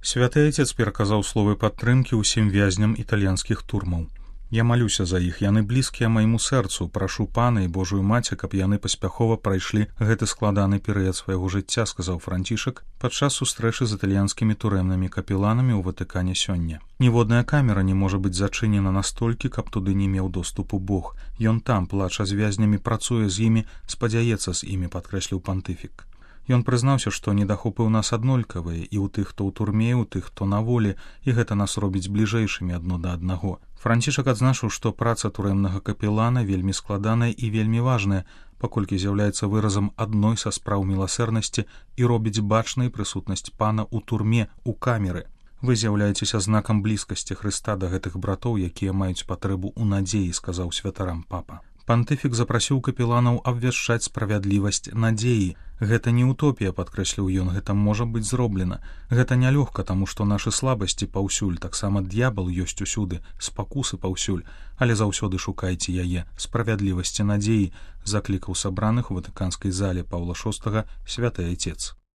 Святы Айцец пераказаў словы падтрымкі ўсім вязням італьянскіх турмаў. Я малюся за іх, яны блізкія майму сэрцу, прашу пана і Божую маці, каб яны паспяхова прайшлі гэты складаны перыяд свайго жыцця, сказаў Францішак падчас сустрэчы з італьянскімі турэмнымі капеланамі ў Ватыкане сёння. Ніводная камера не можа быць зачынена настолькі, каб туды не меў доступу Бог. Ён там, плача з вязнямі, працуе з імі, спадзяецца з імі, падкрэсліў пантыфік. Ён прызнаўся, што недахопы ў нас аднолькавыя і ў тых, хто ў турме, у тых, хто на волі, і гэта нас робіць бліжэйшымі адно да аднаго. Францішак адзначыў, што праца турэмнага капелана вельмі складаная і вельмі важная, паколькі з'яўляецца выразам адной са спраў міласэрнасці і робіць бачнай прысутнасць пана ў турме, у камеры. Вы з'яўляецеся знакам блізкасці Хрыста да гэтых братоў, якія маюць патрэбу ў надзеі, сказаў святарам папа. Пантыфік запрасіў капеланаў абвяшчаць справядлівасць надзеі. Гэта не утопія, падкрэсліў ён, гэта можа быць зроблена. Гэта нялёгка, таму што нашы слабасці паўсюль, таксама д'ябал ёсць усюды, спакусы паўсюль, але заўсёды шукайце яе, справядлівасці надзеі, заклікаў сабраных у ватыканскай зале Паўла VI святы Айцец.